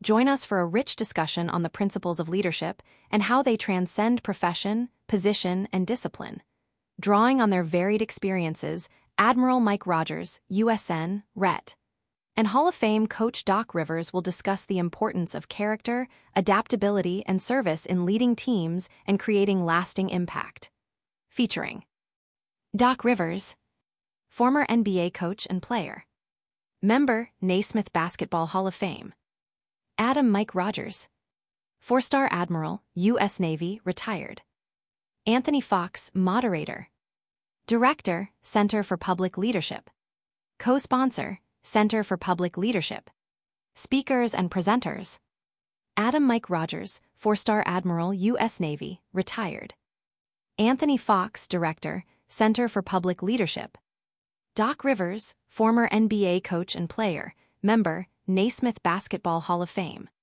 Join us for a rich discussion on the principles of leadership and how they transcend profession, position, and discipline. Drawing on their varied experiences, Admiral Mike Rogers, USN, RET, and Hall of Fame coach Doc Rivers will discuss the importance of character, adaptability, and service in leading teams and creating lasting impact. Featuring Doc Rivers, former NBA coach and player. Member, Naismith Basketball Hall of Fame. Adam Mike Rogers, 4-star Admiral, U.S. Navy, retired. Anthony Fox, moderator. Director, Center for Public Leadership. Co-sponsor, Center for Public Leadership. Speakers and presenters. Adam Mike Rogers, 4-star Admiral, U.S. Navy, retired. Anthony Fox, Director, Center for Public Leadership. Doc Rivers, former NBA coach and player. Member, Naismith Basketball Hall of Fame.